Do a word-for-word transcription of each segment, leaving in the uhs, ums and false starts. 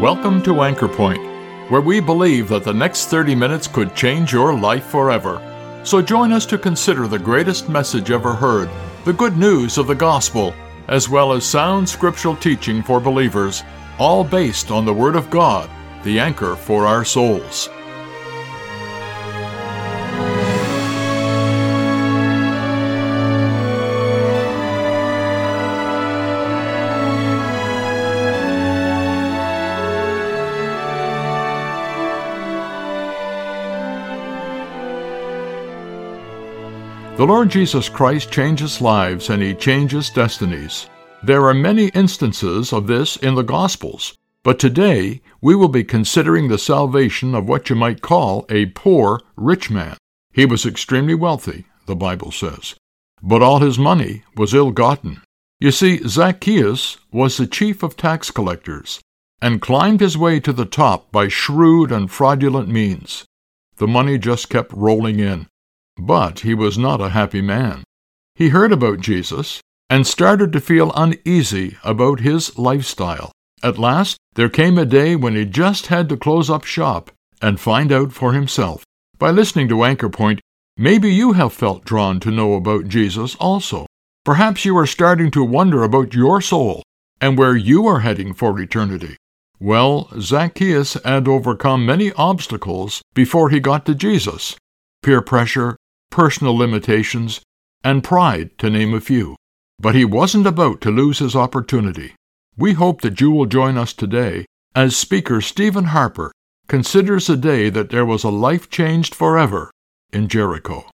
Welcome to Anchor Point, where we believe that the next thirty minutes could change your life forever. So join us to consider the greatest message ever heard, the good news of the gospel, as well as sound scriptural teaching for believers, all based on the Word of God, the anchor for our souls. The Lord Jesus Christ changes lives and He changes destinies. There are many instances of this in the Gospels, but today we will be considering the salvation of what you might call a poor rich man. He was extremely wealthy, the Bible says, but all his money was ill-gotten. You see, Zacchaeus was the chief of tax collectors and climbed his way to the top by shrewd and fraudulent means. The money just kept rolling in. But he was not a happy man. He heard about Jesus and started to feel uneasy about his lifestyle. At last, there came a day when he just had to close up shop and find out for himself. By listening to Anchor Point, maybe you have felt drawn to know about Jesus also. Perhaps you are starting to wonder about your soul and where you are heading for eternity. Well, Zacchaeus had overcome many obstacles before he got to Jesus. Peer pressure, personal limitations, and pride, to name a few. But he wasn't about to lose his opportunity. We hope that you will join us today as speaker Stephen Harper considers the day that there was a life changed forever in Jericho.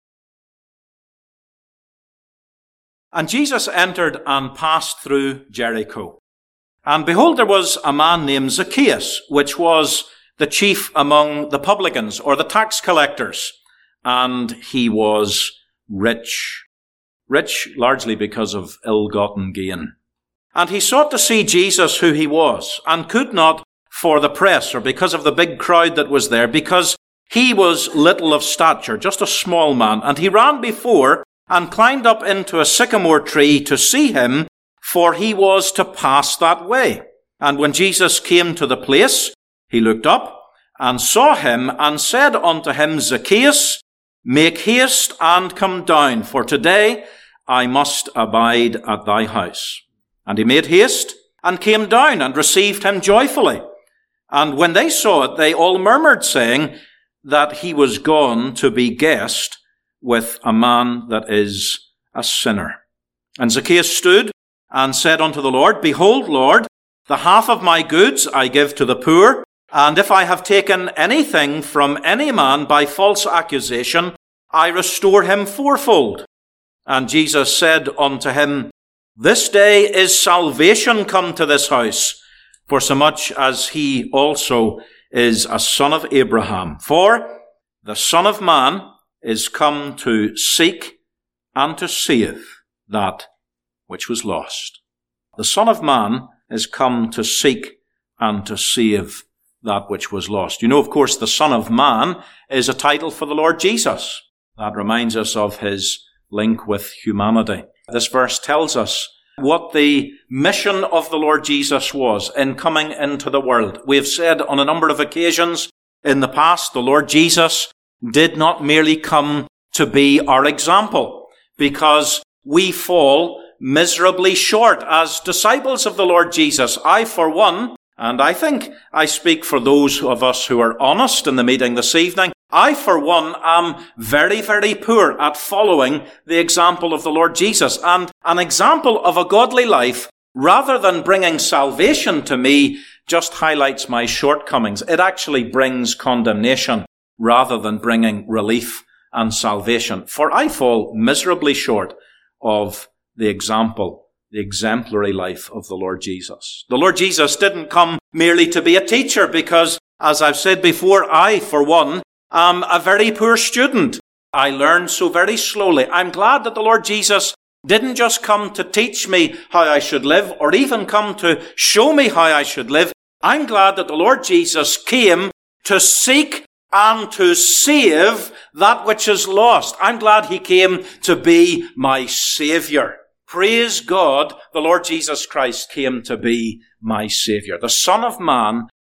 And Jesus entered and passed through Jericho. And behold, there was a man named Zacchaeus, which was the chief among the publicans, or the tax collectors. And he was rich. Rich largely because of ill-gotten gain. And he sought to see Jesus who he was, and could not for the press, or because of the big crowd that was there, because he was little of stature, just a small man. And he ran before and climbed up into a sycamore tree to see him, for he was to pass that way. And when Jesus came to the place, he looked up and saw him, and said unto him, Zacchaeus, make haste and come down, for today I must abide at thy house. And he made haste and came down and received him joyfully. And when they saw it, they all murmured, saying that he was gone to be guest with a man that is a sinner. And Zacchaeus stood and said unto the Lord, Behold, Lord, the half of my goods I give to the poor, and if I have taken anything from any man by false accusation, I restore him fourfold. And Jesus said unto him, This day is salvation come to this house, forsomuch as he also is a son of Abraham. For the Son of Man is come to seek and to save that which was lost. The Son of Man is come to seek and to save that which was lost. You know, of course, the Son of Man is a title for the Lord Jesus. That reminds us of his link with humanity. This verse tells us what the mission of the Lord Jesus was in coming into the world. We have said on a number of occasions in the past, the Lord Jesus did not merely come to be our example, because we fall miserably short as disciples of the Lord Jesus. I, for one, and I think I speak for those of us who are honest in the meeting this evening, I, for one, am very, very poor at following the example of the Lord Jesus. And an example of a godly life, rather than bringing salvation to me, just highlights my shortcomings. It actually brings condemnation rather than bringing relief and salvation. For I fall miserably short of the example, the exemplary life of the Lord Jesus. The Lord Jesus didn't come merely to be a teacher, because, as I've said before, I, for one, am a very poor student. I learn so very slowly. I'm glad that the Lord Jesus didn't just come to teach me how I should live, or even come to show me how I should live. I'm glad that the Lord Jesus came to seek and to save that which is lost. I'm glad he came to be my Savior. Praise God, the Lord Jesus Christ came to be my Savior. The Son of Man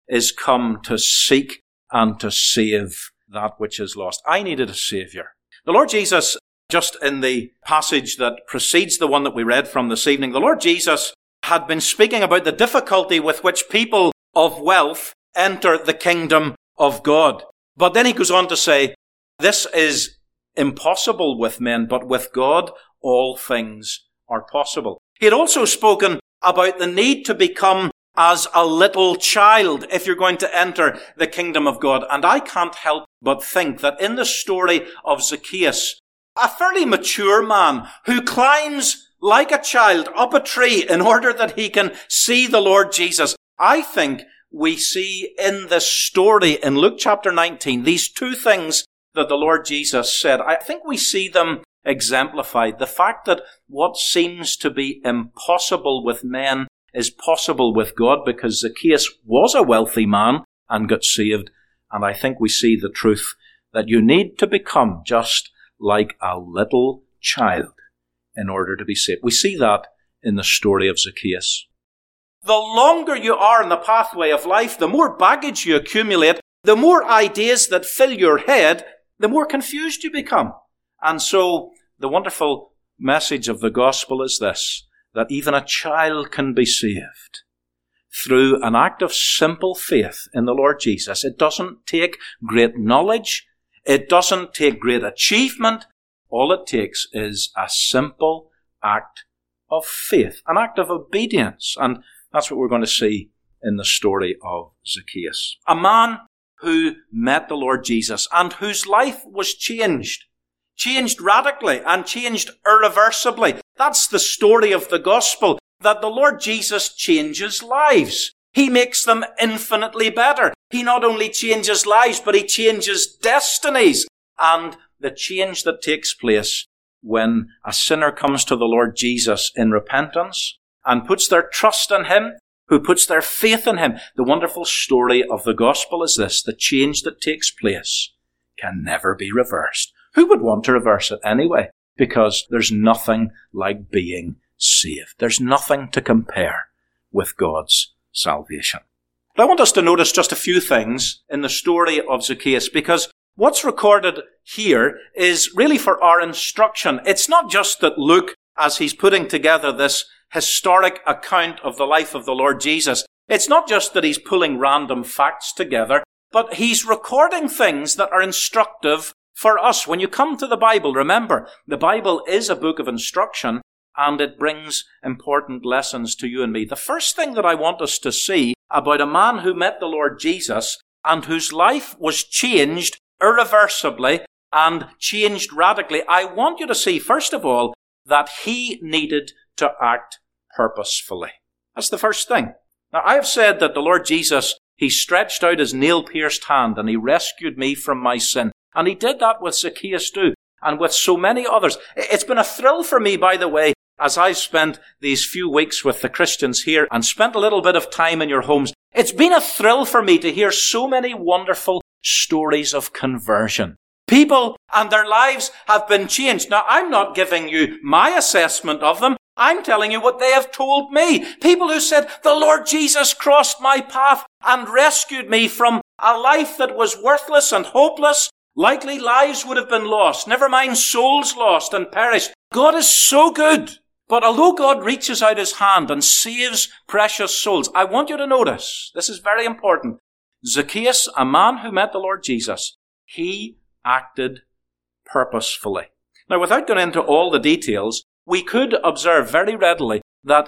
is come to seek and to save that which is lost. I needed a Saviour. The Lord Jesus, just in the passage that precedes the one that we read from this evening, the Lord Jesus had been speaking about the difficulty with which people of wealth enter the kingdom of God. But then he goes on to say, this is impossible with men, but with God all things are possible. He had also spoken about the need to become as a little child if you're going to enter the kingdom of God. And I can't help but think that in the story of Zacchaeus, a fairly mature man who climbs like a child up a tree in order that he can see the Lord Jesus, I think we see in this story in Luke chapter nineteen, these two things that the Lord Jesus said. I think we see them exemplified. The fact that what seems to be impossible with men is possible with God, because Zacchaeus was a wealthy man and got saved. And I think we see the truth that you need to become just like a little child in order to be saved. We see that in the story of Zacchaeus. The longer you are in the pathway of life, the more baggage you accumulate, the more ideas that fill your head, the more confused you become. And so the wonderful message of the gospel is this, that even a child can be saved through an act of simple faith in the Lord Jesus. It doesn't take great knowledge. It doesn't take great achievement. All it takes is a simple act of faith, an act of obedience. And that's what we're going to see in the story of Zacchaeus. A man who met the Lord Jesus and whose life was changed. Changed radically and changed irreversibly. That's the story of the gospel, that the Lord Jesus changes lives. He makes them infinitely better. He not only changes lives, but he changes destinies. And the change that takes place when a sinner comes to the Lord Jesus in repentance and puts their trust in him, who puts their faith in him. The wonderful story of the gospel is this: the change that takes place can never be reversed. Who would want to reverse it anyway? Because there's nothing like being saved. There's nothing to compare with God's salvation. But I want us to notice just a few things in the story of Zacchaeus, because what's recorded here is really for our instruction. It's not just that Luke, as he's putting together this historic account of the life of the Lord Jesus, it's not just that he's pulling random facts together, but he's recording things that are instructive for us. When you come to the Bible, remember, the Bible is a book of instruction, and it brings important lessons to you and me. The first thing that I want us to see about a man who met the Lord Jesus and whose life was changed irreversibly and changed radically, I want you to see, first of all, that he needed to act purposefully. That's the first thing. Now, I have said that the Lord Jesus, he stretched out his nail-pierced hand and he rescued me from my sin. And he did that with Zacchaeus too, and with so many others. It's been a thrill for me, by the way, as I've spent these few weeks with the Christians here and spent a little bit of time in your homes. It's been a thrill for me to hear so many wonderful stories of conversion. People and their lives have been changed. Now, I'm not giving you my assessment of them. I'm telling you what they have told me. People who said, the Lord Jesus crossed my path and rescued me from a life that was worthless and hopeless. Likely lives would have been lost, never mind souls lost and perished. God is so good. But although God reaches out his hand and saves precious souls, I want you to notice, this is very important, Zacchaeus, a man who met the Lord Jesus, he acted purposefully. Now, without going into all the details, we could observe very readily that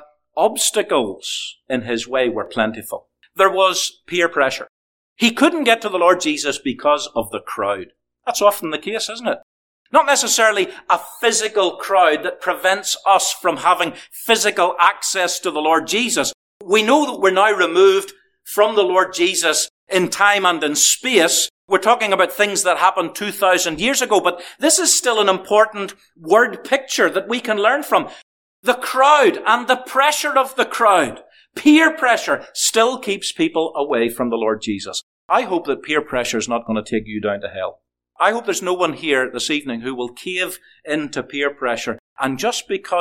obstacles in his way were plentiful. There was peer pressure. He couldn't get to the Lord Jesus because of the crowd. That's often the case, isn't it? Not necessarily a physical crowd that prevents us from having physical access to the Lord Jesus. We know that we're now removed from the Lord Jesus in time and in space. We're talking about things that happened two thousand years ago, but this is still an important word picture that we can learn from. The crowd and the pressure of the crowd, peer pressure, still keeps people away from the Lord Jesus. I hope that peer pressure is not going to take you down to hell. I hope there's no one here this evening who will cave into peer pressure, and just because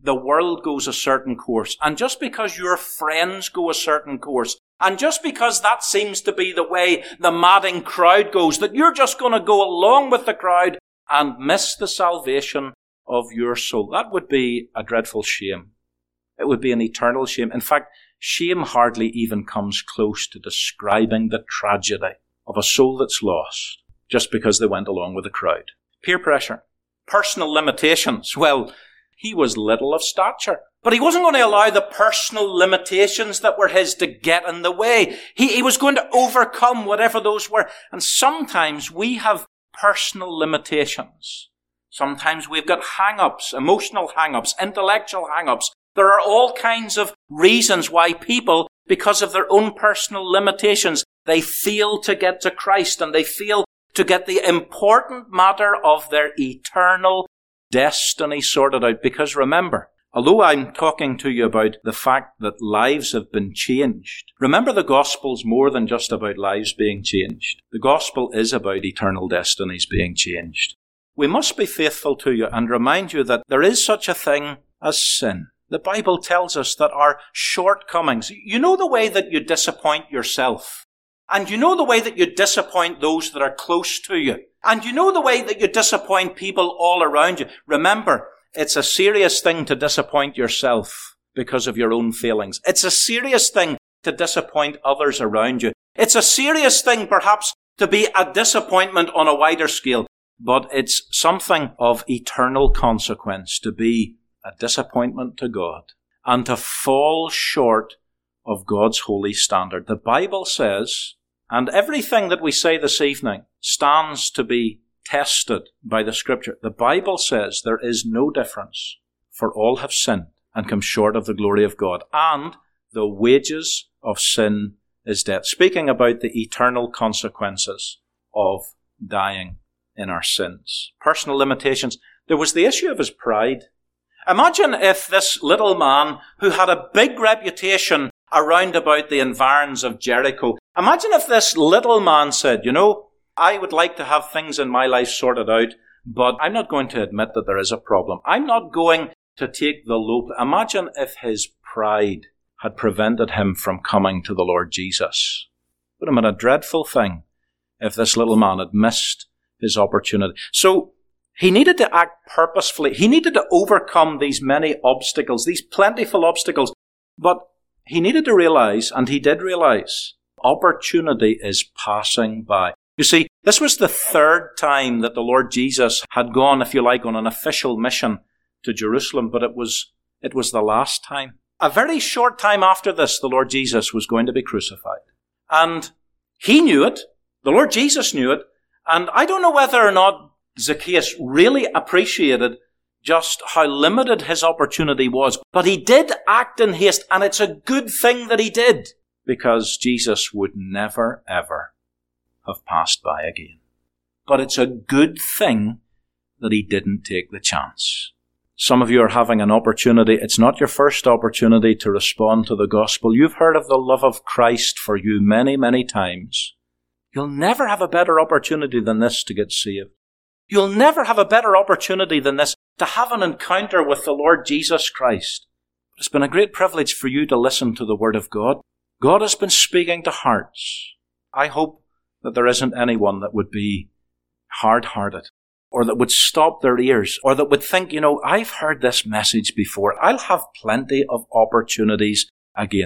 the world goes a certain course, and just because your friends go a certain course, and just because that seems to be the way the madding crowd goes, that you're just going to go along with the crowd and miss the salvation of your soul. That would be a dreadful shame. It would be an eternal shame. In fact, shame hardly even comes close to describing the tragedy of a soul that's lost just because they went along with the crowd. Peer pressure. Personal limitations. Well, he was little of stature, but he wasn't going to allow the personal limitations that were his to get in the way. He, he was going to overcome whatever those were. And sometimes we have personal limitations. Sometimes we've got hang-ups, emotional hang-ups, intellectual hang-ups. There are all kinds of reasons why people, because of their own personal limitations, they fail to get to Christ, and they fail to get the important matter of their eternal destiny sorted out. Because remember, although I'm talking to you about the fact that lives have been changed, remember the gospel's more than just about lives being changed. The gospel is about eternal destinies being changed. We must be faithful to you and remind you that there is such a thing as sin. The Bible tells us that our shortcomings, you know the way that you disappoint yourself, and you know the way that you disappoint those that are close to you, and you know the way that you disappoint people all around you. Remember, it's a serious thing to disappoint yourself because of your own failings. It's a serious thing to disappoint others around you. It's a serious thing, perhaps, to be a disappointment on a wider scale, but it's something of eternal consequence to be a disappointment to God and to fall short of God's holy standard. The Bible says, and everything that we say this evening stands to be tested by the Scripture. The Bible says there is no difference, for all have sinned and come short of the glory of God, and the wages of sin is death. Speaking about the eternal consequences of dying in our sins. Personal limitations. There was the issue of his pride. Imagine if this little man, who had a big reputation around about the environs of Jericho, imagine if this little man said, you know, I would like to have things in my life sorted out, but I'm not going to admit that there is a problem. I'm not going to take the low. Imagine if his pride had prevented him from coming to the Lord Jesus. It would have been a dreadful thing if this little man had missed his opportunity. So he needed to act purposefully. He needed to overcome these many obstacles, these plentiful obstacles. But he needed to realize, and he did realize, opportunity is passing by. You see, this was the third time that the Lord Jesus had gone, if you like, on an official mission to Jerusalem, but it was, it was the last time. A very short time after this, the Lord Jesus was going to be crucified. And he knew it. The Lord Jesus knew it. And I don't know whether or not Zacchaeus really appreciated just how limited his opportunity was. But he did act in haste, and it's a good thing that he did, because Jesus would never, ever have passed by again. But it's a good thing that he didn't take the chance. Some of you are having an opportunity. It's not your first opportunity to respond to the gospel. You've heard of the love of Christ for you many, many times. You'll never have a better opportunity than this to get saved. You'll never have a better opportunity than this to have an encounter with the Lord Jesus Christ. It's been a great privilege for you to listen to the Word of God. God has been speaking to hearts. I hope that there isn't anyone that would be hard-hearted, or that would stop their ears, or that would think, you know, I've heard this message before. I'll have plenty of opportunities again.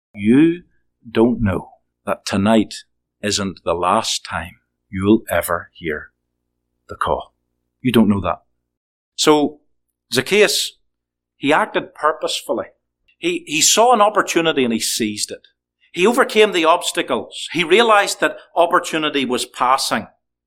You don't know that tonight isn't the last time you'll ever hear the call. You don't know that. So Zacchaeus, he acted purposefully. He, he saw an opportunity and he seized it. He overcame the obstacles. He realized that opportunity was passing,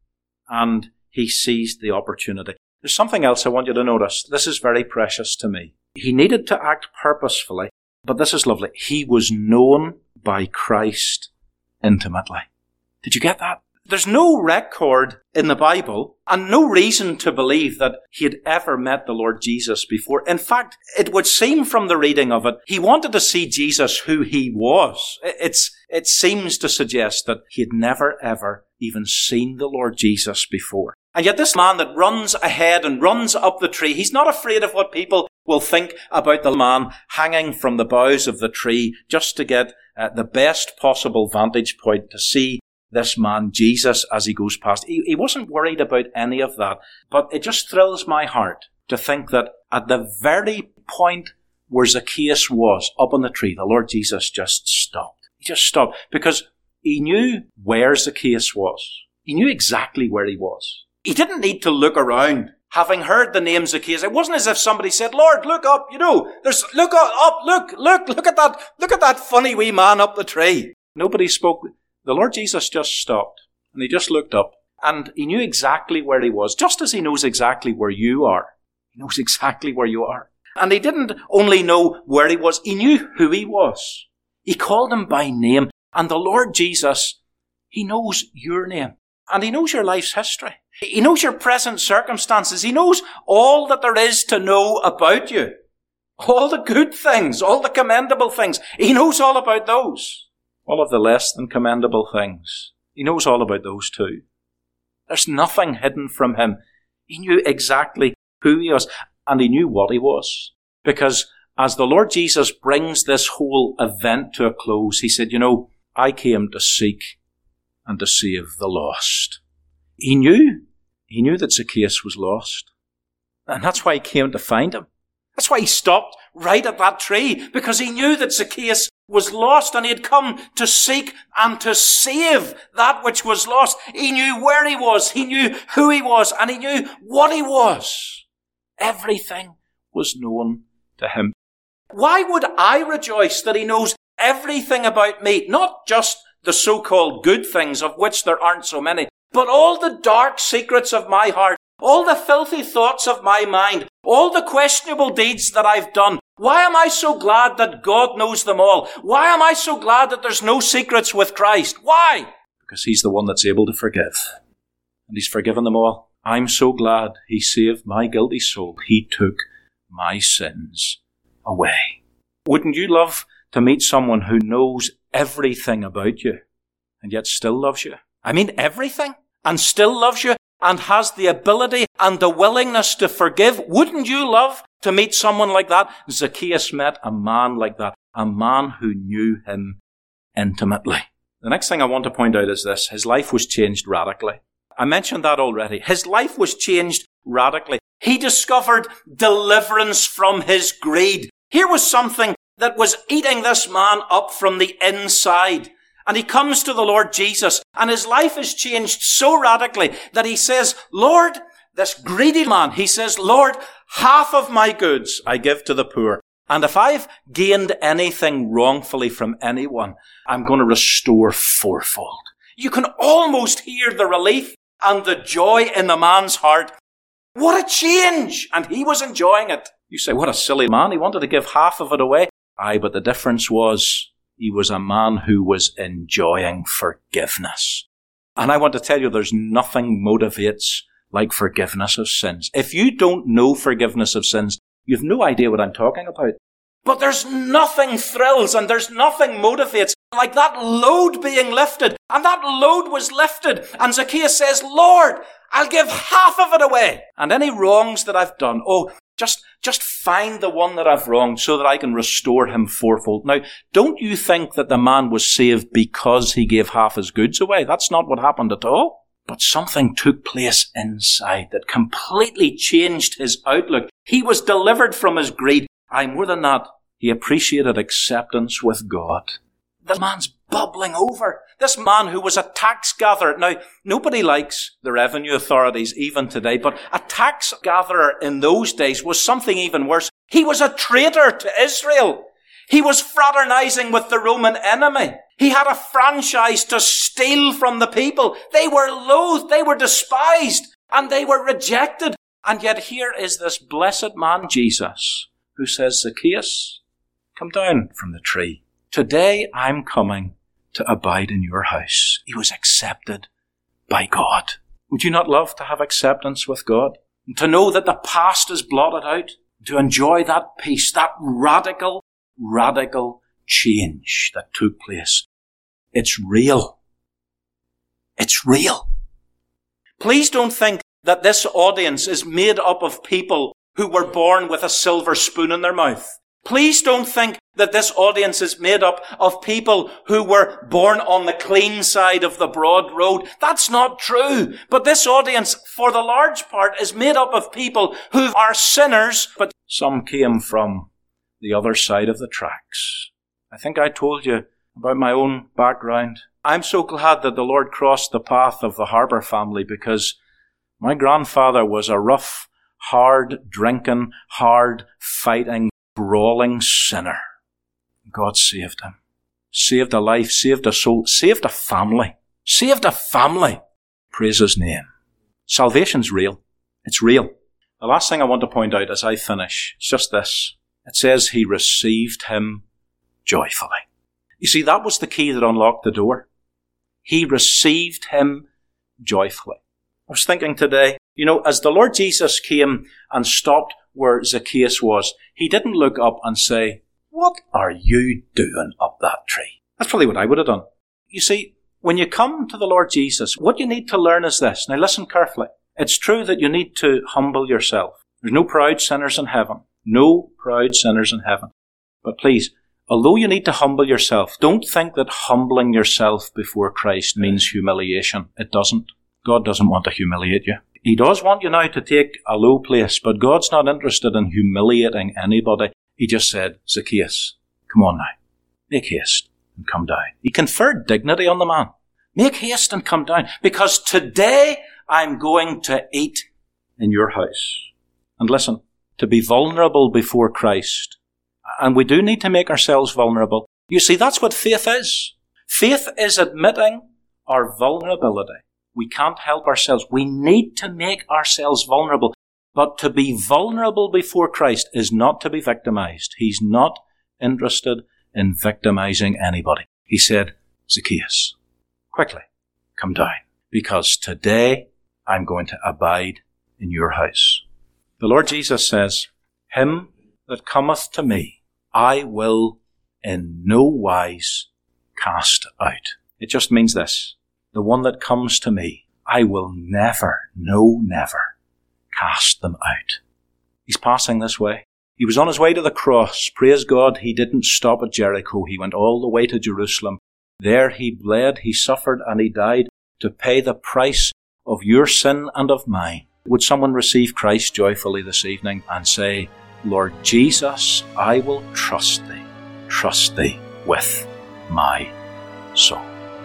and he seized the opportunity. There's something else I want you to notice. This is very precious to me. He needed to act purposefully, but this is lovely. He was known by Christ intimately. Did you get that? There's no record in the Bible and no reason to believe that he had ever met the Lord Jesus before. In fact, it would seem from the reading of it, he wanted to see Jesus who he was. It's, it seems to suggest that he had never ever even seen the Lord Jesus before. And yet this man that runs ahead and runs up the tree, he's not afraid of what people will think about the man hanging from the boughs of the tree just to get uh, the best possible vantage point to see this man, Jesus, as he goes past. He, he wasn't worried about any of that. But it just thrills my heart to think that at the very point where Zacchaeus was, up on the tree, the Lord Jesus just stopped. He just stopped because he knew where Zacchaeus was. He knew exactly where he was. He didn't need to look around. Having heard the name Zacchaeus, it wasn't as if somebody said, Lord, look up, you know, there's, look up, look, look, look at that, look at that funny wee man up the tree. Nobody spoke. The Lord Jesus just stopped and he just looked up and he knew exactly where he was, just as he knows exactly where you are. He knows exactly where you are. And he didn't only know where he was, he knew who he was. He called him by name. And the Lord Jesus, he knows your name. And he knows your life's history. He knows your present circumstances. He knows all that there is to know about you. All the good things, all the commendable things. He knows all about those. All of the less than commendable things. He knows all about those too. There's nothing hidden from him. He knew exactly who he was. And he knew what he was. Because as the Lord Jesus brings this whole event to a close, he said, you know, I came to seek and to save the lost. He knew. He knew that Zacchaeus was lost. And that's why he came to find him. That's why he stopped right at that tree, because he knew that Zacchaeus was lost and he had come to seek and to save that which was lost. He knew where he was. He knew who he was, and he knew what he was. Everything was known to him. Why would I rejoice that he knows everything about me? Not just the so-called good things, of which there aren't so many, but all the dark secrets of my heart, all the filthy thoughts of my mind, all the questionable deeds that I've done. Why am I so glad that God knows them all? Why am I so glad that there's no secrets with Christ? Why? Because he's the one that's able to forgive. And he's forgiven them all. I'm so glad he saved my guilty soul. He took my sins away. Wouldn't you love to meet someone who knows everything about you and yet still loves you? I mean everything, and still loves you and has the ability and the willingness to forgive. Wouldn't you love to meet someone like that? Zacchaeus met a man like that, a man who knew him intimately. The next thing I want to point out is this. His life was changed radically. I mentioned that already. His life was changed radically. He discovered deliverance from his greed. Here was something that was eating this man up from the inside. And he comes to the Lord Jesus, and his life is changed so radically that he says, Lord, this greedy man, he says, Lord, half of my goods I give to the poor. And if I've gained anything wrongfully from anyone, I'm going to restore fourfold. You can almost hear the relief and the joy in the man's heart. What a change! And he was enjoying it. You say, what a silly man. He wanted to give half of it away. Aye, but the difference was he was a man who was enjoying forgiveness. And I want to tell you, there's nothing motivates like forgiveness of sins. If you don't know forgiveness of sins, you've no idea what I'm talking about. But there's nothing thrills and there's nothing motivates like that load being lifted. And that load was lifted. And Zacchaeus says, Lord, I'll give half of it away. And any wrongs that I've done, oh, just, just find the one that I've wronged so that I can restore him fourfold. Now, don't you think that the man was saved because he gave half his goods away? That's not what happened at all. But something took place inside that completely changed his outlook. He was delivered from his greed. Aye, more than that, he appreciated acceptance with God. The man's bubbling over. This man who was a tax gatherer. Now, nobody likes the revenue authorities even today, but a tax gatherer in those days was something even worse. He was a traitor to Israel. He was fraternizing with the Roman enemy. He had a franchise to steal from the people. They were loathed, they were despised, and they were rejected. And yet here is this blessed man, Jesus, who says, Zacchaeus, come down from the tree. Today I'm coming to abide in your house. He was accepted by God. Would you not love to have acceptance with God? And to know that the past is blotted out? To enjoy that peace, that radical, radical change that took place. It's real. It's real. Please don't think that this audience is made up of people who were born with a silver spoon in their mouth. Please don't think that this audience is made up of people who were born on the clean side of the broad road. That's not true. But this audience, for the large part, is made up of people who are sinners, but some came from the other side of the tracks. I think I told you about my own background. I'm so glad that the Lord crossed the path of the Harbour family, because my grandfather was a rough, hard-drinking, hard-fighting, brawling sinner. God saved him. Saved a life, saved a soul, saved a family. Saved a family. Praise his name. Salvation's real. It's real. The last thing I want to point out as I finish is just this. It says he received him joyfully. You see, that was the key that unlocked the door. He received him joyfully. I was thinking today, you know, as the Lord Jesus came and stopped where Zacchaeus was, he didn't look up and say, "What are you doing up that tree?" That's probably what I would have done. You see, when you come to the Lord Jesus, what you need to learn is this. Now listen carefully. It's true that you need to humble yourself. There's no proud sinners in heaven. No proud sinners in heaven. But please, although you need to humble yourself, don't think that humbling yourself before Christ means humiliation. It doesn't. God doesn't want to humiliate you. He does want you now to take a low place, but God's not interested in humiliating anybody. He just said, "Zacchaeus, come on now. Make haste and come down." He conferred dignity on the man. Make haste and come down, because today I'm going to eat in your house. And listen, to be vulnerable before Christ, and we do need to make ourselves vulnerable. You see, that's what faith is. Faith is admitting our vulnerability. We can't help ourselves. We need to make ourselves vulnerable. But to be vulnerable before Christ is not to be victimized. He's not interested in victimizing anybody. He said, "Zacchaeus, quickly, come down, because today I'm going to abide in your house." The Lord Jesus says, "Him that cometh to me, I will in no wise cast out." It just means this. The one that comes to me, I will never, no, never cast them out. He's passing this way. He was on his way to the cross. Praise God, he didn't stop at Jericho. He went all the way to Jerusalem. There he bled, he suffered, and he died to pay the price of your sin and of mine. Would someone receive Christ joyfully this evening and say, "Lord Jesus, I will trust thee, trust thee with my soul."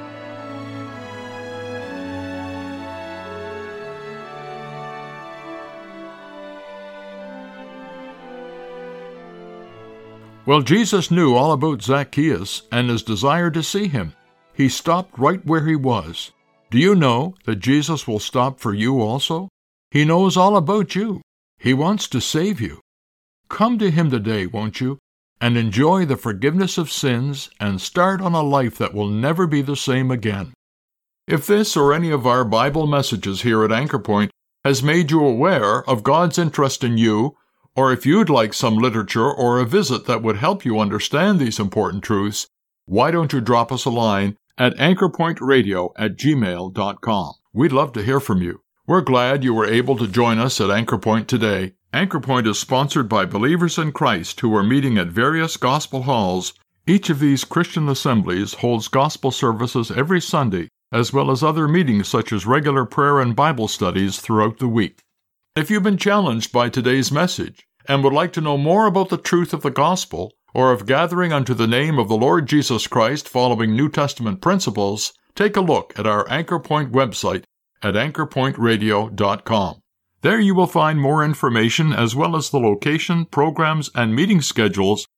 Well, Jesus knew all about Zacchaeus and his desire to see him. He stopped right where he was. Do you know that Jesus will stop for you also? He knows all about you. He wants to save you. Come to him today, won't you, and enjoy the forgiveness of sins and start on a life that will never be the same again. If this or any of our Bible messages here at Anchor Point has made you aware of God's interest in you, or if you'd like some literature or a visit that would help you understand these important truths, why don't you drop us a line at anchorpointradio at gmail dot com. We'd love to hear from you. We're glad you were able to join us at Anchor Point today. Anchor Point is sponsored by believers in Christ who are meeting at various gospel halls. Each of these Christian assemblies holds gospel services every Sunday, as well as other meetings such as regular prayer and Bible studies throughout the week. If you've been challenged by today's message and would like to know more about the truth of the gospel, or of gathering unto the name of the Lord Jesus Christ following New Testament principles, take a look at our Anchor Point website at anchor point radio dot com. There you will find more information as well as the location, programs, and meeting schedules